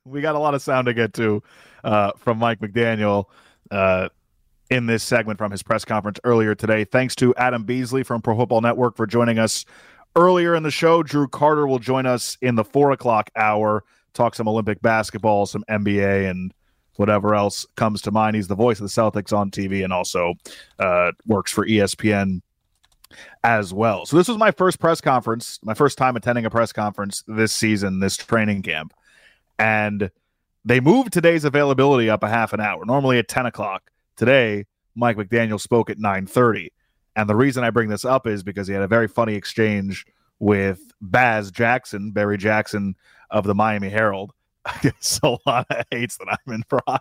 We got a lot of sound to get to from Mike McDaniel in this segment from his press conference earlier today. Thanks to Adam Beasley from Pro Football Network for joining us earlier in the show. Drew Carter will join us in the 4 o'clock hour, talk some Olympic basketball, some NBA, and whatever else comes to mind. He's the voice of the Celtics on TV and also works for ESPN as well. So this was my first press conference, my first time attending a press conference this season, this training camp. And they moved today's availability up a half an hour, normally at 10 o'clock. Today, Mike McDaniel spoke at 9:30. And the reason I bring this up is because he had a very funny exchange with Baz Jackson, Barry Jackson of the Miami Herald. I guess a lot of hates that I'm in front.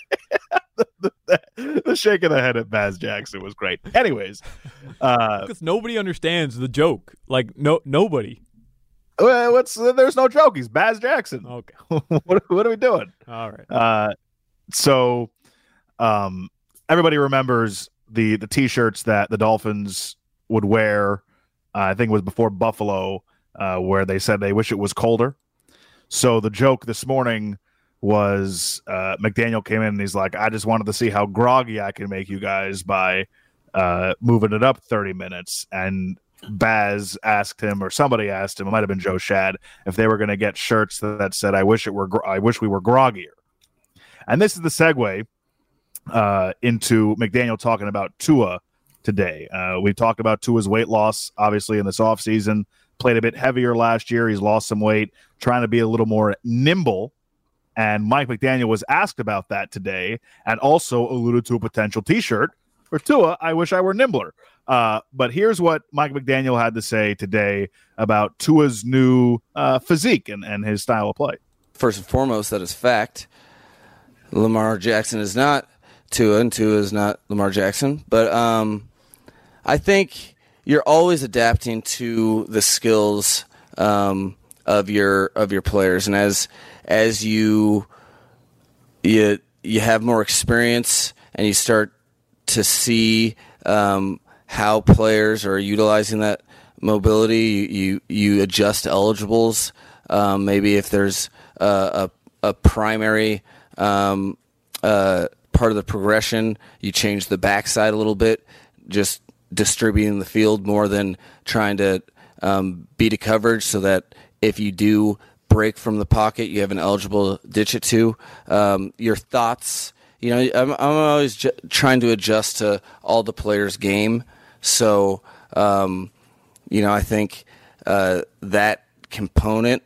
The shake of the head at Baz Jackson was great. Anyways. Because nobody understands the joke. Like, nobody. There's no joke. He's Baz Jackson. Okay. What are we doing? All right. So everybody remembers the T-shirts that the Dolphins would wear, I think it was before Buffalo, where they said they wish it was colder. So the joke this morning was McDaniel came in and he's like, I just wanted to see how groggy I can make you guys by moving it up 30 minutes. And Baz asked him, or somebody asked him, it might have been Joe Shad, if they were going to get shirts that said, I wish we were groggier. And this is the segue into McDaniel talking about Tua today. We talked about Tua's weight loss, obviously, in this offseason. Played a bit heavier last year. He's lost some weight, trying to be a little more nimble. And Mike McDaniel was asked about that today and also alluded to a potential T-shirt for Tua, I wish I were nimbler. But here's what Mike McDaniel had to say today about Tua's new physique and his style of play. First and foremost, that is fact. Lamar Jackson is not Tua, and Tua is not Lamar Jackson. But I think you're always adapting to the skills of your players, and as you have more experience and you start to see how players are utilizing that mobility, you adjust eligibles. Maybe if there's a primary part of the progression, you change the backside a little bit, just distributing the field more than trying to beat a coverage, so that if you do break from the pocket, you have an eligible ditch it to. Your thoughts, I'm always trying to adjust to all the players' game. So, I think that component,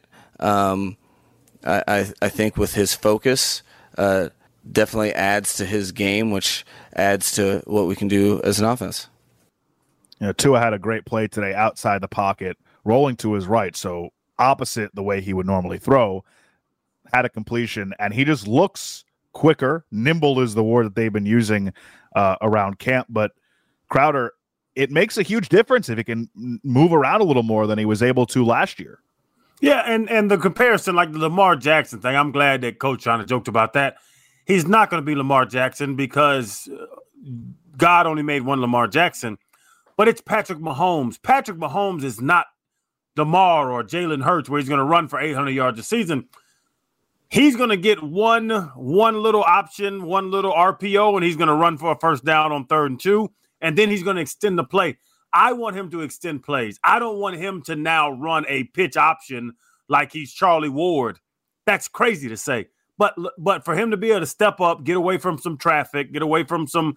I think with his focus, definitely adds to his game, which adds to what we can do as an offense. Tua had a great play today outside the pocket, rolling to his right, so opposite the way he would normally throw, had a completion, and he just looks quicker. Nimble is the word that they've been using around camp, but Crowder, it makes a huge difference if he can move around a little more than he was able to last year. Yeah, and the comparison, like the Lamar Jackson thing, I'm glad that Coach China joked about that. He's not going to be Lamar Jackson because God only made one Lamar Jackson, but it's Patrick Mahomes. Patrick Mahomes is not Lamar or Jalen Hurts, where he's going to run for 800 yards a season. He's going to get one little option, one little RPO, and he's going to run for a first down on 3rd and 2, and then he's going to extend the play. I want him to extend plays. I don't want him to now run a pitch option like he's Charlie Ward. That's crazy to say. But for him to be able to step up, get away from some traffic, get away from some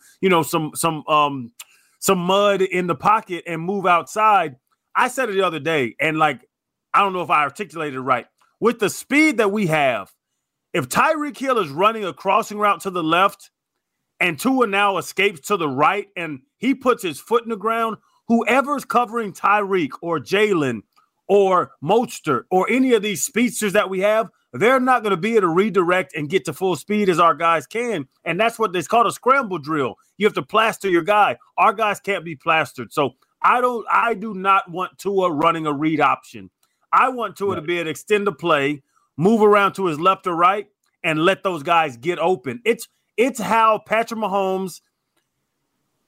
mud in the pocket and move outside. I said it the other day, and I don't know if I articulated it right. With the speed that we have, if Tyreek Hill is running a crossing route to the left and Tua now escapes to the right and he puts his foot in the ground, whoever's covering Tyreek or Jalen or Mostert or any of these speedsters that we have, they're not going to be able to redirect and get to full speed as our guys can. And that's what it's called, a scramble drill. You have to plaster your guy. Our guys can't be plastered. So I do not want Tua running a read option. I want Tua to be able to extend the play, move around to his left or right, and let those guys get open. It's how Patrick Mahomes,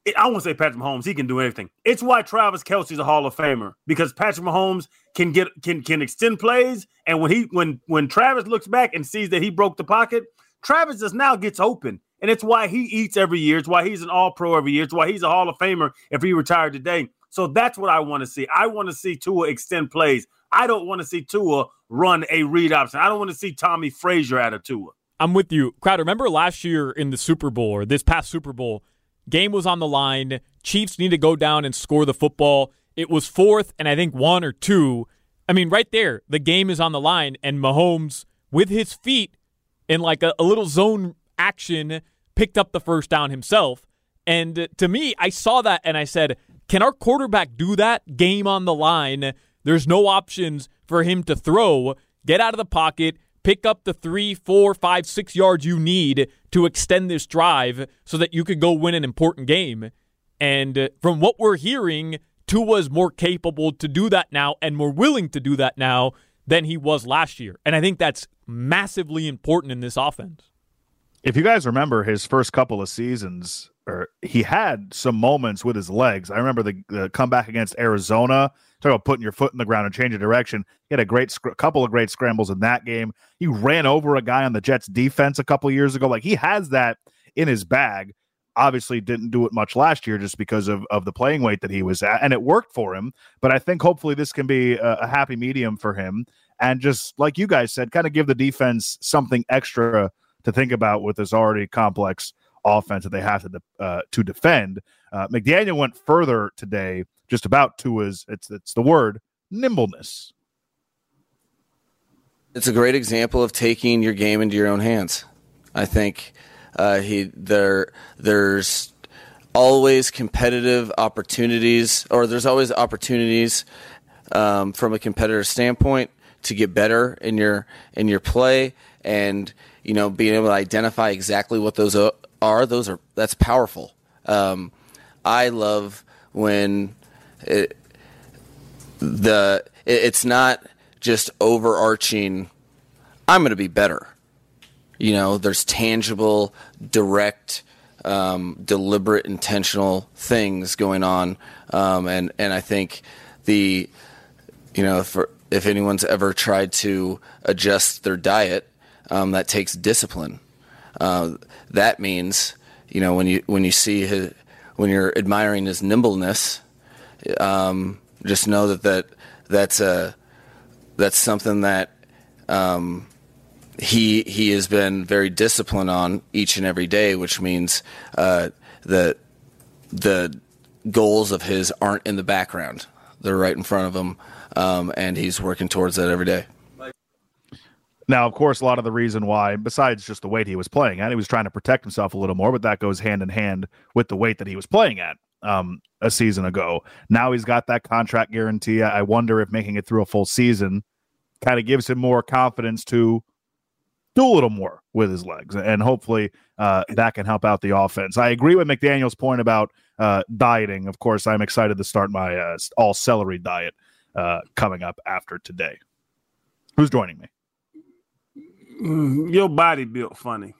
I won't say Patrick Mahomes. He can do anything. It's why Travis Kelce's a Hall of Famer, because Patrick Mahomes can extend plays. And when Travis looks back and sees that he broke the pocket, Travis just now gets open. And it's why he eats every year. It's why he's an All-Pro every year. It's why he's a Hall of Famer if he retired today. So that's what I want to see. I want to see Tua extend plays. I don't want to see Tua run a read option. I don't want to see Tommy Frazier out of Tua. I'm with you. Crowder, remember last year in the Super Bowl, or this past Super Bowl, game was on the line. Chiefs need to go down and score the football. It was 4th and I think 1 or 2. I mean, right there, the game is on the line, and Mahomes, with his feet in like a little zone action, picked up the first down himself. And to me, I saw that and I said, can our quarterback do that? Game on the line. There's no options for him to throw. Get out of the pocket, pick up the 3, 4, 5, 6 yards you need to extend this drive so that you could go win an important game. And from what we're hearing, Tua's more capable to do that now and more willing to do that now than he was last year. And I think that's massively important in this offense. If you guys remember his first couple of seasons, he had some moments with his legs. I remember the comeback against Arizona. Talk about putting your foot in the ground and changing direction. He had a couple of great scrambles in that game. He ran over a guy on the Jets defense a couple of years ago. Like, he has that in his bag. Obviously didn't do it much last year just because of the playing weight that he was at, and it worked for him. But I think hopefully this can be a happy medium for him. And just like you guys said, kind of give the defense something extra to think about with this already complex offense that they have to defend. McDaniel went further today just about Tua's, it's the word, nimbleness. It's a great example of taking your game into your own hands. I think there's always competitive opportunities, or there's always opportunities from a competitor standpoint to get better in your play, and being able to identify exactly what those are. That's powerful. I love when it's not just overarching, I'm going to be better. There's tangible, direct, deliberate, intentional things going on. And I think if anyone's ever tried to adjust their diet, that takes discipline. That means, when you're admiring his nimbleness, just know that's something that he has been very disciplined on each and every day, which means that the goals of his aren't in the background; they're right in front of him, and he's working towards that every day. Now, of course, a lot of the reason why, besides just the weight he was playing at, he was trying to protect himself a little more, but that goes hand in hand with the weight that he was playing at a season ago. Now he's got that contract guarantee. I wonder if making it through a full season kind of gives him more confidence to do a little more with his legs, and hopefully that can help out the offense. I agree with McDaniel's point about dieting. Of course, I'm excited to start my all celery diet coming up after today. Who's joining me? Your body built funny.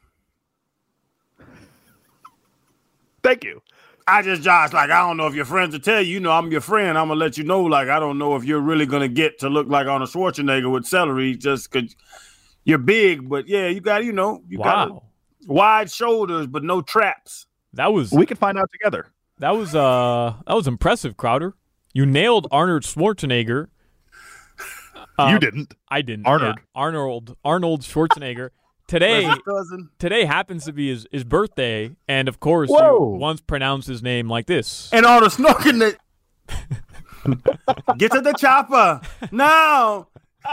Thank you. Josh, I don't know if your friends will tell you, I'm your friend. I'm going to let you know, I don't know if you're really going to get to look like Arnold Schwarzenegger with celery just because you're big. But, yeah, you got, got wide shoulders but no traps. We can find out together. That was impressive, Crowder. You nailed Arnold Schwarzenegger. You didn't. I didn't. Arnold. Yeah. Arnold Schwarzenegger. Today happens to be his birthday, and of course, you once pronounced his name like this. And all the snorking that. Get to the chopper. No.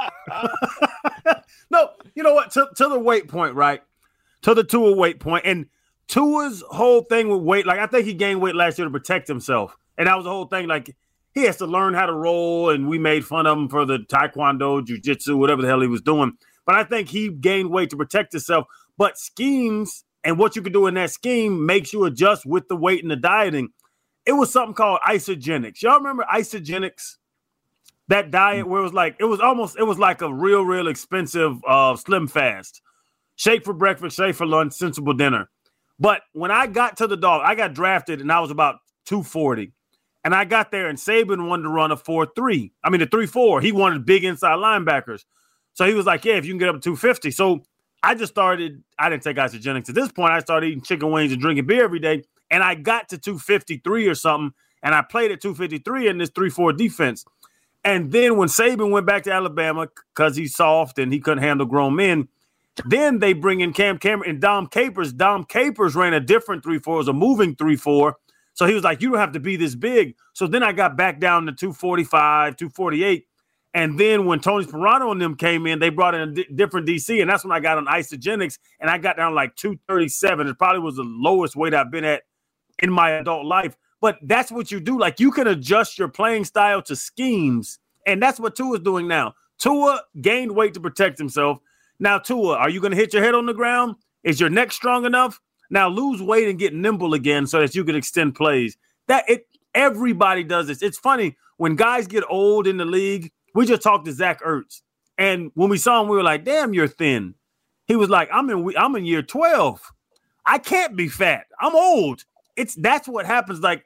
No, you know what? To the weight point, right? To the Tua weight point. And Tua's whole thing with weight, I think he gained weight last year to protect himself. And that was the whole thing. He has to learn how to roll, and we made fun of him for the taekwondo, jiu-jitsu, whatever the hell he was doing. But I think he gained weight to protect himself. But schemes and what you can do in that scheme makes you adjust with the weight and the dieting. It was something called isogenics. Y'all remember isogenics? That diet where it was like a real expensive Slim Fast. Shake for breakfast, shake for lunch, sensible dinner. But when I got to the Dolphins, I got drafted and I was about 240. And I got there and Saban wanted to run a 4-3. I mean, a 3-4. He wanted big inside linebackers. So he was like, yeah, if you can get up to 250. So I just started, I didn't take isogenics at this point. I started eating chicken wings and drinking beer every day. And I got to 253 or something. And I played at 253 in this 3-4 defense. And then when Saban went back to Alabama because he's soft and he couldn't handle grown men, then they bring in Cam Cameron and Dom Capers. Dom Capers ran a different 3-4. It was a moving 3-4. So he was like, you don't have to be this big. So then I got back down to 245, 248. And then when Tony Sperano and them came in, they brought in a different DC. And that's when I got on isogenics. And I got down like 237. It probably was the lowest weight I've been at in my adult life. But that's what you do. Like, you can adjust your playing style to schemes. And that's what Tua's doing now. Tua gained weight to protect himself. Now, Tua, are you going to hit your head on the ground? Is your neck strong enough? Now lose weight and get nimble again so that you can extend plays. Everybody does this. It's funny. When guys get old in the league, we just talked to Zach Ertz. And when we saw him, we were like, damn, you're thin. He was like, I'm in year 12. I can't be fat. I'm old. That's what happens. Like,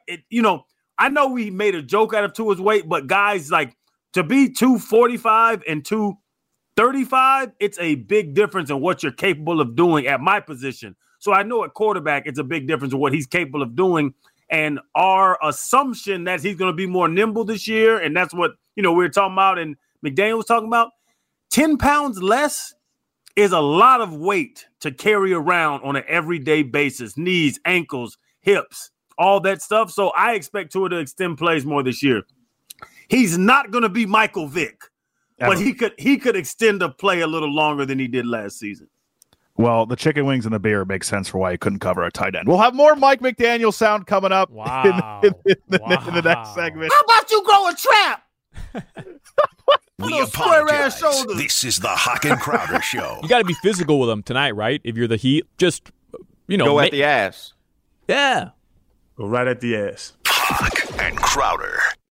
I know we made a joke out of Tua's weight, but guys, like, to be 245 and 235, it's a big difference in what you're capable of doing at my position. So I know at quarterback, it's a big difference in what he's capable of doing. And our assumption that he's going to be more nimble this year, and that's what, we were talking about and McDaniel was talking about, 10 pounds less is a lot of weight to carry around on an everyday basis, knees, ankles, hips, all that stuff. So I expect Tua to extend plays more this year. He's not going to be Michael Vick, but he could extend a play a little longer than he did last season. Well, the chicken wings and the beer makes sense for why he couldn't cover a tight end. We'll have more Mike McDaniel sound coming up in the next segment. How about you grow a trap? We apologize. This is the Hawk and Crowder Show. You got to be physical with them tonight, right? If you're the Heat, just, go at the ass. Yeah. Go right at the ass. Hawk and Crowder.